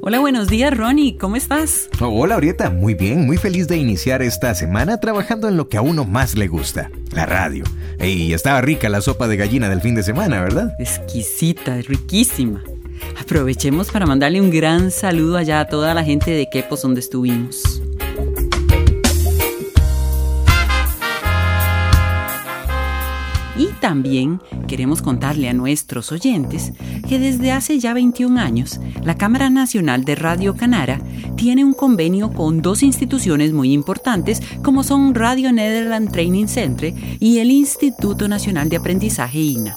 Hola, buenos días, Ronnie. ¿Cómo estás? Hola, Orieta. Muy bien, muy feliz de iniciar esta semana trabajando en lo que a uno más le gusta, la radio. Y estaba rica la sopa de gallina del fin de semana, ¿verdad? Exquisita, riquísima. Aprovechemos para mandarle un gran saludo allá a toda la gente de Quepos donde estuvimos. Y también queremos contarle a nuestros oyentes que desde hace ya 21 años, la Cámara Nacional de Radio Canara tiene un convenio con dos instituciones muy importantes como son Radio Nederland Training Center y el Instituto Nacional de Aprendizaje INA.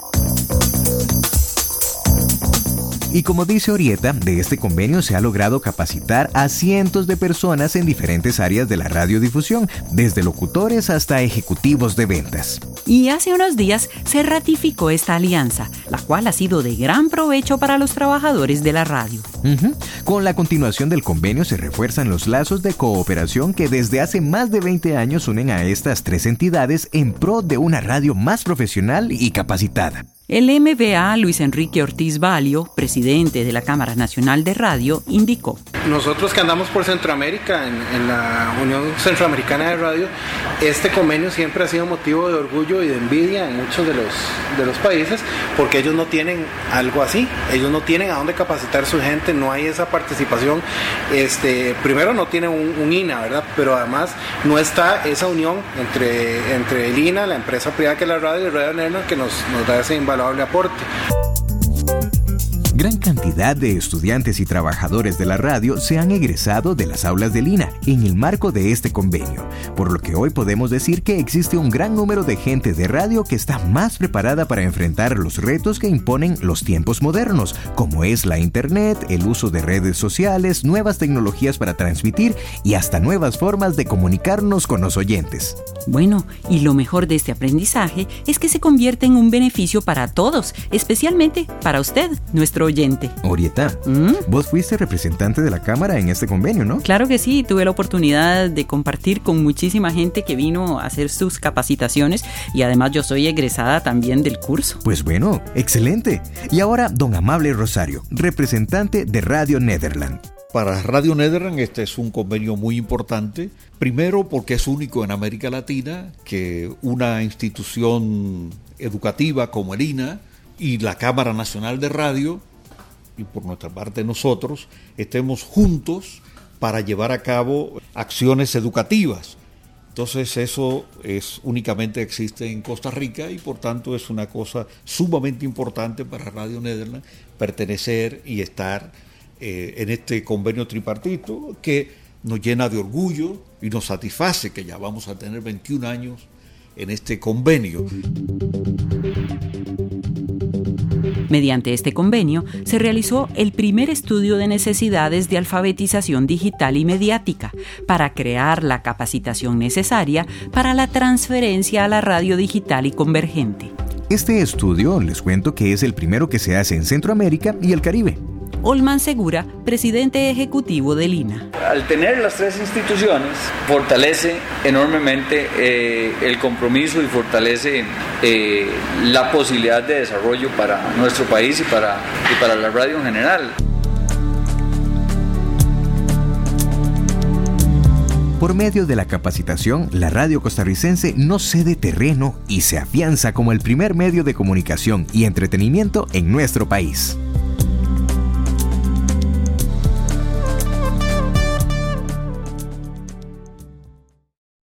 Y como dice Orieta, de este convenio se ha logrado capacitar a cientos de personas en diferentes áreas de la radiodifusión, desde locutores hasta ejecutivos de ventas. Y hace unos días se ratificó esta alianza, la cual ha sido de gran provecho para los trabajadores de la radio. Con la continuación del convenio se refuerzan los lazos de cooperación que desde hace más de 20 años unen a estas tres entidades en pro de una radio más profesional y capacitada. El MBA Luis Enrique Ortiz Valio, presidente de la Cámara Nacional de Radio, indicó: nosotros que andamos por Centroamérica, en la Unión Centroamericana de Radio, este convenio siempre ha sido motivo de orgullo y de envidia en muchos de los países, porque ellos no tienen algo así, ellos no tienen a dónde capacitar su gente, no hay esa participación, primero no tienen un INA, ¿verdad? Pero además no está esa unión entre el INA, la empresa privada que es la radio, y Radio Nederland, que nos da ese invalorable aporte. Gran cantidad de estudiantes y trabajadores de la radio se han egresado de las aulas del INA en el marco de este convenio, por lo que hoy podemos decir que existe un gran número de gente de radio que está más preparada para enfrentar los retos que imponen los tiempos modernos, como es la internet, el uso de redes sociales, nuevas tecnologías para transmitir y hasta nuevas formas de comunicarnos con los oyentes. Bueno, y lo mejor de este aprendizaje es que se convierte en un beneficio para todos, especialmente para usted, nuestro oyente. Orieta, vos fuiste representante de la Cámara en este convenio, ¿no? Claro que sí, tuve la oportunidad de compartir con muchísima gente que vino a hacer sus capacitaciones y además yo soy egresada también del curso. Pues bueno, excelente. Y ahora, don Amable Rosario, representante de Radio Nederland. Para Radio Nederland este es un convenio muy importante, primero porque es único en América Latina que una institución educativa como el INA y la Cámara Nacional de Radio, y por nuestra parte nosotros, estemos juntos para llevar a cabo acciones educativas. Entonces eso únicamente existe en Costa Rica y por tanto es una cosa sumamente importante para Radio Nederland pertenecer y estar en este convenio tripartito que nos llena de orgullo y nos satisface que ya vamos a tener 21 años en este convenio. Mediante este convenio se realizó el primer estudio de necesidades de alfabetización digital y mediática para crear la capacitación necesaria para la transferencia a la radio digital y convergente. Este estudio, les cuento que es el primero que se hace en Centroamérica y el Caribe. Olman Segura, presidente ejecutivo del INA. Al tener las tres instituciones, fortalece enormemente el compromiso y fortalece la posibilidad de desarrollo para nuestro país y para la radio en general. Por medio de la capacitación, la radio costarricense no cede terreno y se afianza como el primer medio de comunicación y entretenimiento en nuestro país.